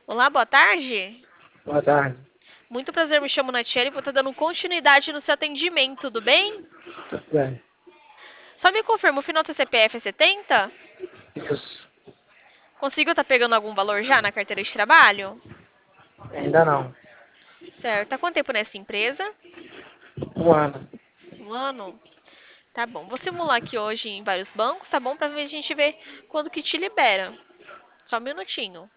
Olá, boa tarde. Boa tarde. Muito prazer, me chamo Natiele e vou estar dando continuidade no seu atendimento, tudo bem? Tudo bem? Só me confirma, o final do seu CPF é 70? Isso. Consigo estar pegando algum valor já na carteira de trabalho? Ainda não. Certo. Há quanto tempo nessa empresa? Um ano. Um ano? Tá bom. Vou simular aqui hoje em vários bancos, tá bom? Pra a gente ver quando que te libera. Só um minutinho.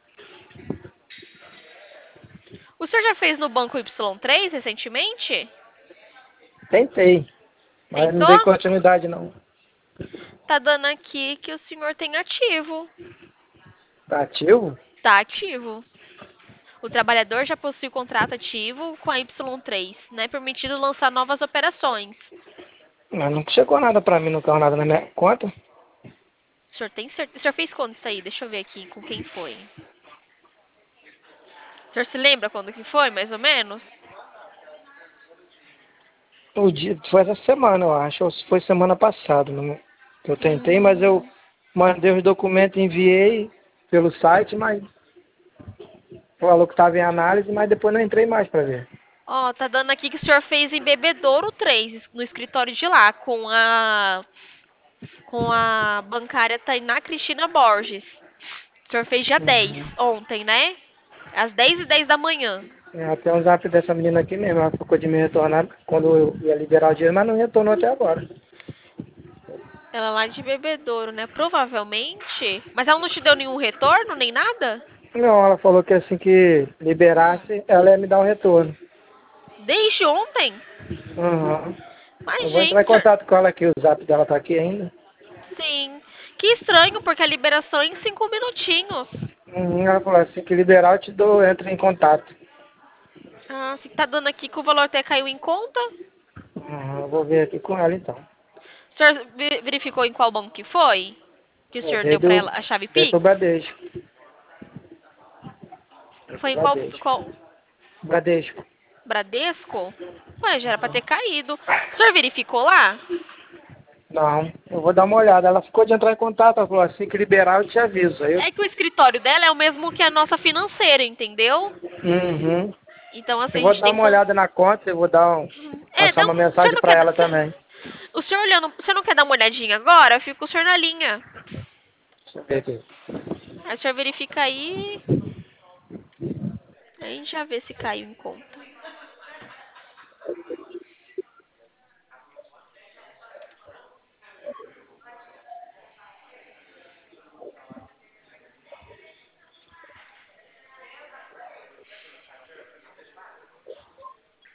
O senhor já fez no banco Y3 recentemente? Tentei, mas não Tentou? dei continuidade não. Tá dando aqui que o senhor tem ativo. Tá ativo? Tá ativo. O trabalhador já possui contrato ativo com a Y3, né? Permitido lançar novas operações. Mas não chegou nada pra mim, não caiu nada na minha conta. O senhor tem certeza? O senhor fez quando isso aí? Deixa eu ver aqui com quem foi. O senhor se lembra quando que foi, mais ou menos? O dia foi essa semana, eu acho, ou se foi semana passada. Eu tentei, mas eu Hum. mandei os documentos, enviei pelo site, mas falou que estava em análise, mas depois não entrei mais pra ver. Ó, tá dando aqui que o senhor fez em Bebedouro 3, no escritório de lá, com a bancária Tainá Cristina Borges. O senhor fez dia 10, Uhum. ontem, né? Às 10h10 da manhã. É, até um zap dessa menina aqui mesmo, ela ficou de me retornar quando eu ia liberar o dinheiro, mas não retornou até agora. Ela é lá de Bebedouro, né? Provavelmente. Mas ela não te deu nenhum retorno, nem nada? Não, ela falou que assim que liberasse, ela ia me dar um retorno. Desde ontem? Uhum. Eu Mas, vou entrar em gente, contato com ela aqui, o zap dela tá aqui ainda. sim. Que estranho, porque a liberação é em 5 minutinhos. Uhum. Ela falou assim que liberar eu te dou, entra em contato. Ah, se tá dando aqui que o valor até caiu em conta. Uhum. Eu vou ver aqui com ela então. O senhor verificou em qual banco que foi? Que o Eu senhor deu pra ela a chave veio Pix? pro Bradesco. Veio pro Foi em qual, Bradesco. qual Bradesco. Bradesco? Ué, já era pra ter caído. O senhor verificou lá? Não, eu vou dar uma olhada. Ela ficou de entrar em contato, ela falou assim que liberar eu te aviso. Aí eu... É que o escritório dela é o mesmo que a nossa financeira, entendeu? Uhum. Então, assim, Eu a vou gente dar tem uma como. olhada na conta, eu vou dar É, passar então, uma o senhor mensagem não para quer. ela também. O senhor olhando. Você não quer dar uma olhadinha agora? Fica o senhor na linha. Deixa eu ver aqui. Aí o senhor verifica aí. Aí a gente já vê se caiu em conta.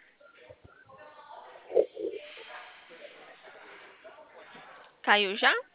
Caiu já?